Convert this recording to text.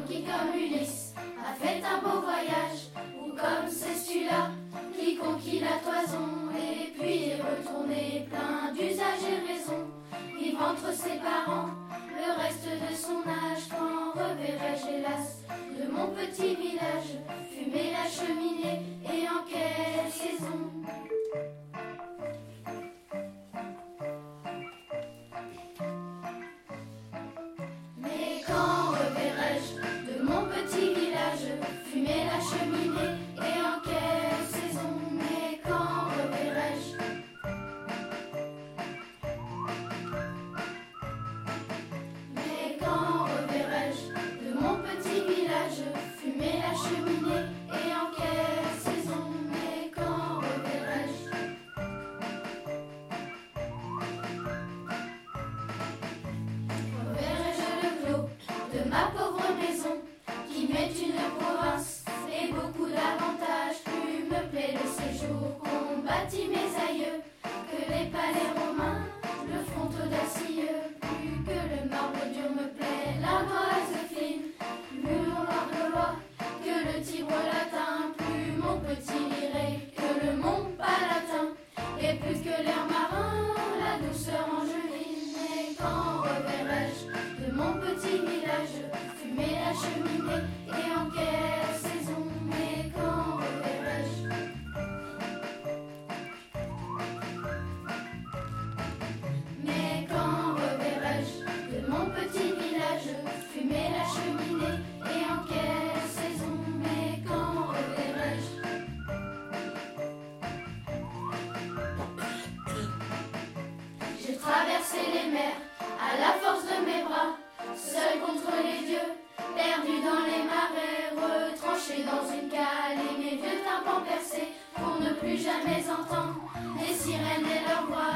qui comme Ulysse a fait un beau voyage, ou comme celui-là qui conquit la toison et puis est retourné plein d'usages et raisons, vivant entre ses parents le reste de son âge. Quand reverrai-je hélas de mon petit village fumer la cheminée et en quelle saison? Mais quand reverrai-je de mon petit village fumer la cheminée et en quelle saison? Mais quand reverrai-je? Mais quand reverrai-je de mon petit village fumer la cheminée et en quelle saison? Mais quand reverrai-je? Reverrai-je le clos de ma pauvre maison qui m'est une province et beaucoup d'avantages? Plus me plaît le séjour qu'ont bâti mes aïeux que les palais romains, le front audacieux. Plus que le marbre dur me plaît l'ardoise fine, plus mon noir de loi que le Tibre latin, plus mon petit liré que le mont palatin, et plus que l'air marin, la douceur angevine. Mais quand reverrai-je de mon petit village fumer la cheminée et en quelle saison? Mais quand reverrai-je? Mais quand reverrai-je de mon petit village fumer la cheminée et en quelle saison? Mais quand reverrai-je? J'ai traversé les mers à la force de mes bras, seul contre les dieux, perdu dans les marais, retranché dans une cale et mes vieux tympans percés pour ne plus jamais entendre les sirènes et leurs voix.